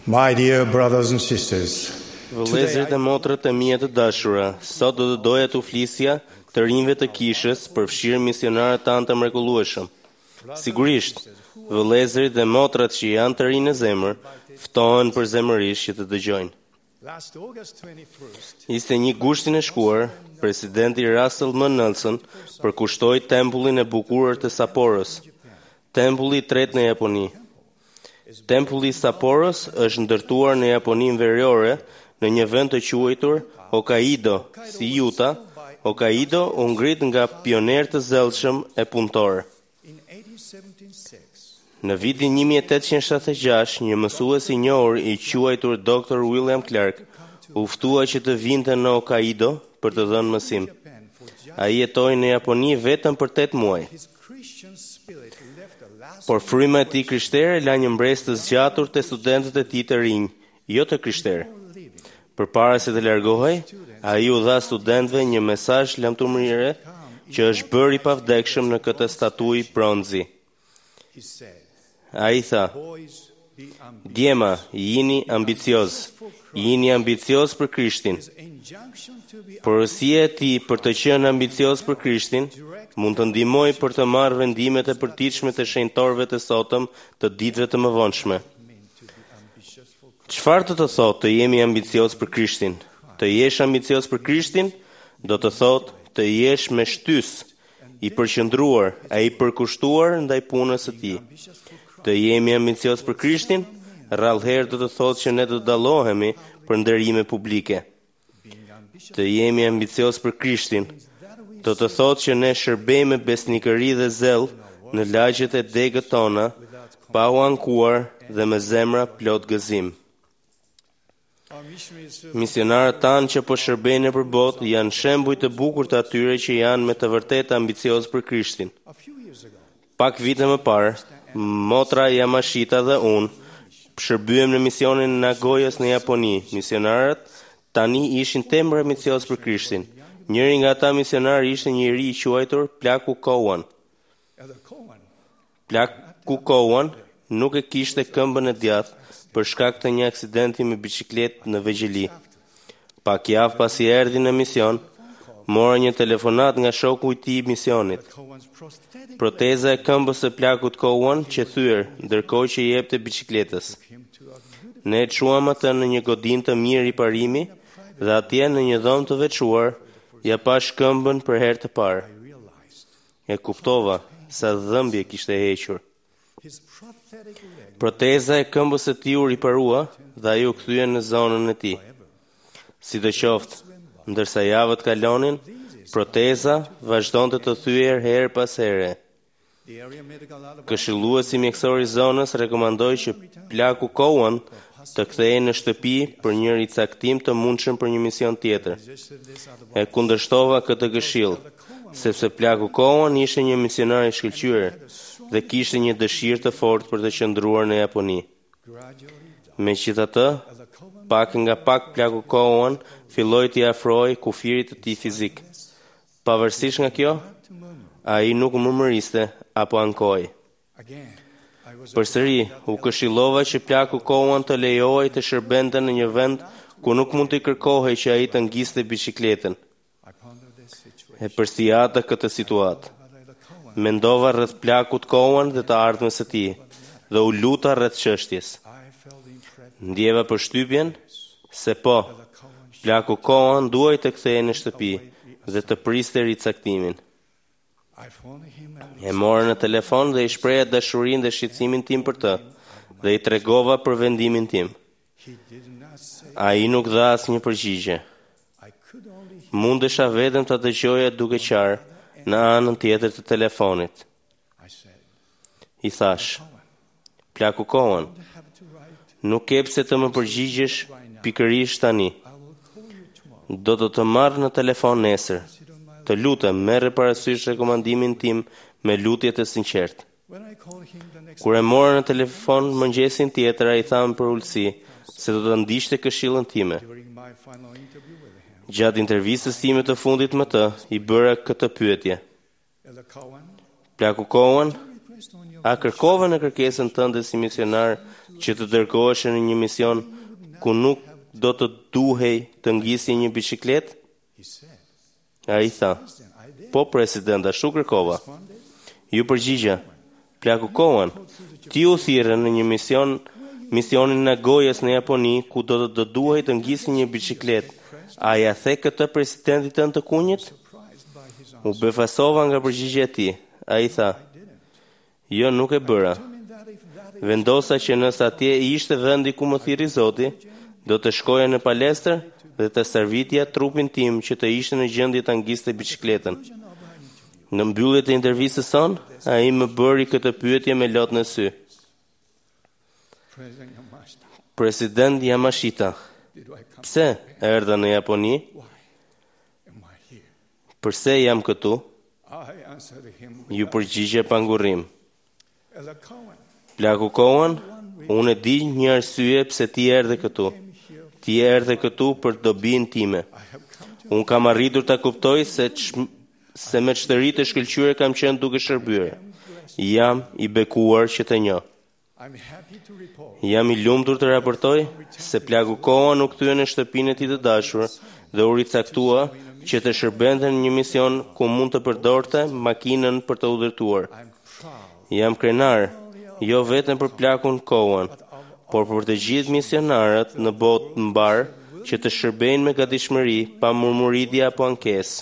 My dear brothers and sisters, Vëllezërit e motrat e mia të dashura, sot do të doja t'u flisja të rinjve të kishës, përfshirë misionarët tanë të mrekullueshëm. Sigurisht, vëllezërit dhe motrat që janë të rinë në zemër, ftohen përzemërisht që të dëgjojnë. 21 Gushtin e shkuar, presidenti Russell M. Nelson përkushtoi tempullin e bukurë të Sapporos, tempulli i tretë në Japoni. Tempulli i Sapporos është ndërtuar në Japoninë Veriore në një vend të quajtur Hokkaido, si Utah. Hokkaido u ngrit nga pionerë të zellshëm e punëtorë. Në vitin 1876, një mësues i njohur i quajtur Dr. William Clark u ftua që të vinte në Hokkaido për të dhënë mësim. Ai jetoi në Japoni vetëm për 8 muaj. Por fryma e tij krishtere la një mbresë të zgjatur te studentët e tij të rinj, jo të krishterë. Përpara se të largohej, ai u dha studentëve një mesazh lamturëre që është bërë i pavdekshëm në këtë statuj bronzi. Ai tha: "Djema, jini ambicioz për Krishtin." Porosia e tij për të qenë ambicioz për Krishtin mund të ndihmojë për të marrë vendimet e përditshme të shenjtorëve të sotëm të ditëve të mëvonshme. Çfarë do të thotë të jemi ambicioz për Krishtin? Të jesh ambicioz për Krishtin do të thotë të jesh me shtys, i përqendruar, e i përkushtuar ndaj punës së tij. Të jemi ambicioz për Krishtin, rrallëherë do të thotë që ne do të dallohemi për ndërime publike. Të jemi ambicioz për Krishtin do të thotë që ne shërbejmë me besnikëri dhe zell në lagjet e degët tona, pa u ankuar dhe me zemra plot gëzim. Misionarët tanë që po shërbejnë nëpër botë janë shembuj të bukur të atyre që janë me të vërtetë ambicioz për Krishtin. Pak vite më parë, motra Yamashita dhe unë shërbyem në misionin në Nagoyas në Japoni. Misionarët tani ishin tepër ambicioz për Krishtin. Njëri nga ata misionarë ishte një iri i quajtur Plaku Kowan. Plaku Kowan nuk e kishte këmbën e djathtë për shkak të një aksidenti me biçikletë në Vegjeli. Pak javë pasi erdhi në mision, mora një telefonat nga shoku i tij i misionit. Proteza e këmbës së Plakut Kowan që thyer, ndërkohë që i jepte biçikletës. Ne e çuam atë në një godinë të mirë i parimi dhe atje në një dhomë të veçuar ja pash këmbën për herë të parë. E kuptova sa dhëmbje kishte hequr. Proteza e këmbës së tij u riparua dhe ai u kthye në zonën e tij. Sidoqoftë, ndërsa javët kalonin, proteza vazhdonte të thyer herë pas here. Këshilluesi mjekësor i zonës rekomandoi që Plaku Kowan të kthehej në shtëpi për një ricaktim të mundshëm për një mision tjetër. E kundërshtova këtë këshill, sepse Plaku Kowan ishte një misionar i shkëlqyer dhe kishte një dëshirë të fortë për të qëndruar në Japoni. Megjithatë, pak nga pak Plaku Kowan filloi t'i afrohej kufirit të tij fizik. Pavarësisht nga kjo, ai nuk murmëriste apo ankoi. Përsëri, u këshillova që Plaku Kowan të lejohej të shërbente në një vend ku nuk mund t'i kërkohej që ai të ngjiste biçikletën. E përsiata këtë situatë. Mendova rreth Plakut Kowan dhe të ardhmës së tij dhe u luta rreth çështjes. Ndjeva përshtypjen se po, Plaku Kowan duhej të kthehej në shtëpi dhe të priste ricaktimin. E mora në telefon dhe i shpreha dashurinë dhe shqetësimin tim për të dhe i tregova për vendimin tim. Ai nuk dha asnjë përgjigje. Mundesha vetëm ta dëgjoja duke qarë në anën tjetër të telefonit. I thash: "Plaku Kowan, nuk ke pse të më përgjigjesh pikërisht tani. Do të marr në telefon nesër. Të lutem, merre parasysh rekomandimin tim me lutje të sinqertë." Kur e mora në telefon mëngjesin tjetër, ai tha për ulësi se do të ndiqte këshillën time. Gjatë intervistës time të fundit me të, i bëra këtë pyetje: "Plaku Kowan, A kërkove në kërkesën tënde si misionar që të dërgohesh në një mision ku nuk do të duhej të ngjisje një biçikletë? Ai tha, po president, ashtu kërkova. Ju përgjigja, plaku kohën, ti u thirrën në një misionin Nagoyas në Japoni ku do të duhej të ngjisje një biçikletë. A ja the këtë presidentit tënd të kunjit? U befasova nga përgjigjja e tij. Ai tha, jo, nuk e bëra. Vendosa që nëse atje ishte vendi ku më thirri Zoti, do të shkoja në palestër dhe të servitja trupin tim që të ishte në gjendje ta ngjiste biçikletën. Në mbyllje të intervistës sonë, ai më bëri këtë pyetje me lot në sy. President Yamashita, pse erdha në Japoni? Përse jam këtu? Ju përgjigje pa ngurrim. Plaku kohën, unë e di një arsye pse ti erdhe këtu. Ti erdhe këtu për dobinë time. Unë kam arritur ta kuptoj se me çtëri të shkëlqyer kam qenë duke shërbyer. Jam i bekuar që të njoh. Jam i lumtur të raportoj se plaku kohën u kthye në shtëpinë e tij të dashur dhe u ricaktua që të shërbente në një mision ku mund të përdorte makinën për të udhëtuar. Jam krenar, jo vetëm për plakun kohën, por për të gjithë misionarët në botë mbar që të shërbejnë me gatishmëri, pa murmuritje apo ankesë.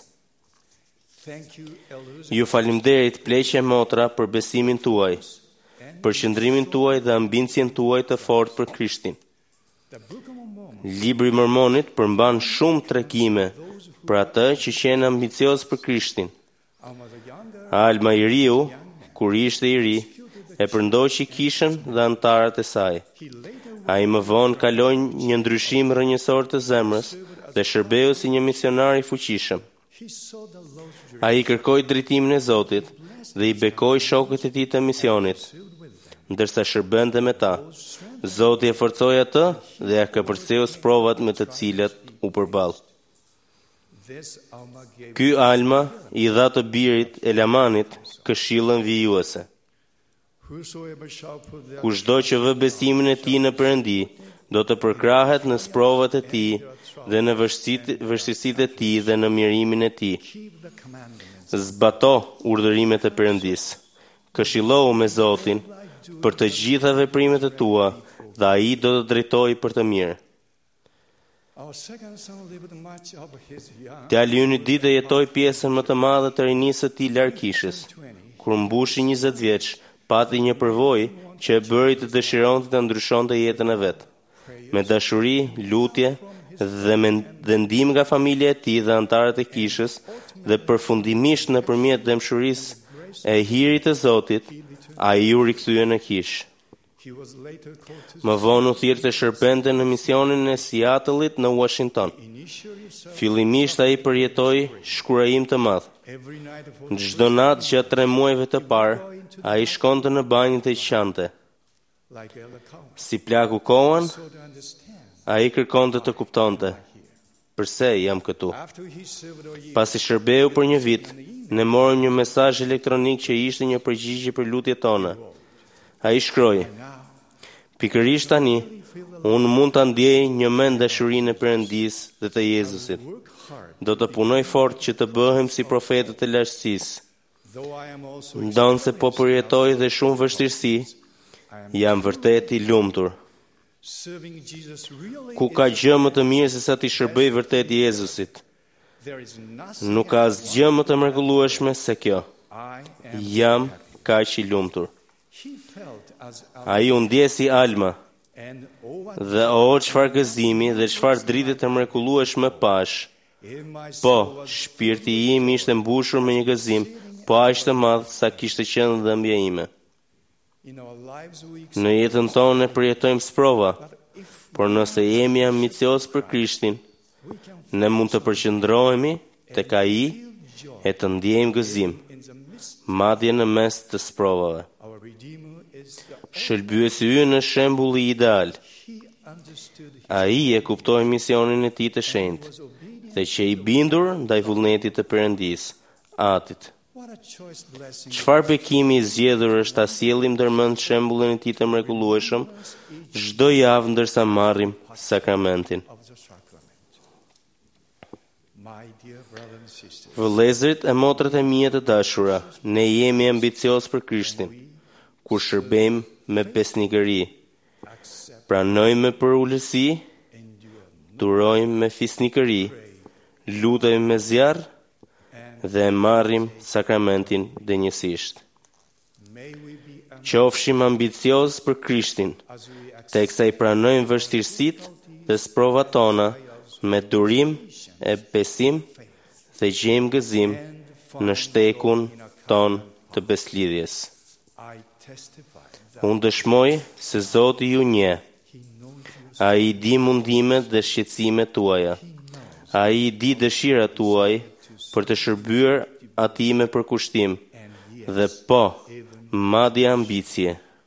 Ju falimderit pleqe motra për besimin tuaj, për qëndrimin tuaj dhe ambicien tuaj të fortë për Krishtin. Libri i Mormonit përmban shumë tregime për atë që qenë ambicios për Krishtin. Alma i riu, kur ishte i ri, e përndoqi kishën dhe antarët e saj. Ai më vonë kaloi një ndryshim rrënjësor të zemrës dhe shërbeu si një misionar i fuqishëm. Ai kërkoi drejtimin e Zotit dhe i bekoi shokët e tij të misionit, ndërsa shërbente me ta. Zoti e forcoi atë dhe ja kapërceu provat me të cilat u përball. Ky Alma i dha të birit Elamanit këshillën vijuese. Kushdo që vë besimin e tij në Perëndi, do të përkrahet në provat e tij dhe në vështirësitë e tij dhe në mirimin e tij. Zbato urdhërimet e Perëndis. Këshillohu me Zotin për të gjitha veprimet e tua dhe ai do të drejtojë për të mirë. Djali ynë i ditë jetoi pjesën më të madhe të rinisë së tij larg kishës. Kur mbushi 20 vjeç, pati një përvojë që e bëri të dëshironte të ndryshonte jetën e vet. Me dashuri, lutje dhe ndihmë nga familja e tij dhe antarët e kishës dhe përfundimisht nëpërmjet dëmshurisë e hirit të Zotit, ai u rikthye në kishë. Më vonë u thirrë të shërbente në misionin e Seattle-it në Washington. Fillimisht ai përjetoi shkurajim të madh. Çdo natë gjatë 3 muajve të parë, ai shkonte në banjë të qante. Si plaku kohën, ai kërkonte të kuptonte pse jam këtu. Pasi shërbeu për një vit, ne morëm një mesazh elektronik që ishte një përgjigje për lutjet tona. Ai shkroi: pikërisht tani, unë mund të ndjej një mend dashurinë e Perëndis dhe të Jezusit. Do të punoj fort që të bëhem si profetët e lartësisë. Ndonse po përjetoj dhe shumë vështirësi, jam vërtet i lumtur. Ku ka gjë më të mirë se sa ti shërbëj vërtet Jezusit? Nuk ka asgjë më të mrekullueshme se kjo. Jam kaq i lumtur. Ai u ndje si Alma. Dhe çfarë gëzimi dhe çfarë drite të mrekullueshme pash. Po, shpirti im ishte mbushur me një gëzim, po aq të madh sa kishte qenë dhëmbja ime. Në jetën tonë ne përjetojmë sprova, por nëse jemi ambicioz për Krishtin, ne mund të përqendrohemi tek ai e të ndjejmë gëzim, madje në mes të sprovave. Shëlbyesi ynë është shembulli ideal. Ai e kuptoi misionin e tij të shenjtë, dhe që i bindur ndaj vullnetit të Perëndis, Atit. Çfarë bekimi i zgjedhur është ta sjellim ndërmend shembullin e tij të mrekullueshëm çdo javë ndërsa marrim sakramentin. Vëllezërit e motrat e mia të dashura, ne jemi ambicioz për Krishtin, kur shërbejmë me besnikëri. Pranojmë me përulësi, durojmë me fisnikëri, lutojmë me zjarr dhe marrim sakramentin denjësisht. Qofshim ambicioz për Krishtin, teksa i pranojmë vështirësitë dhe sprovat tona me durim e besim dhe gjejmë gëzim në shtekun ton të beslidhjes. Unë dëshmoj se Zoti ju njeh. Ai i di mundimet dhe shqetësimet tuaja. Ai i di dëshirat tuaj për të shërbyer atij me përkushtim dhe po, madje ambicie.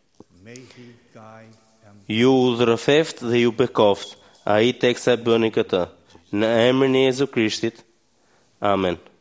Ju udhërofeft dhe ju bekoft ai teksa bëni këtë. Në emrin e Jezu Krishtit. Amen.